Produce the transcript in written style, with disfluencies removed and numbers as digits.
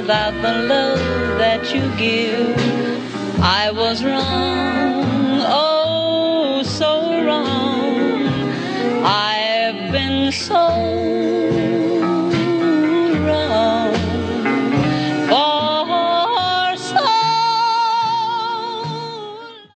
without the love that you give. I was wrong, oh, so wrong. I've been so